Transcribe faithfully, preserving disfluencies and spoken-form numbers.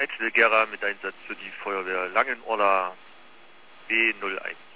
Einzel Gera mit Einsatz für die Feuerwehr Langenorla B null eins.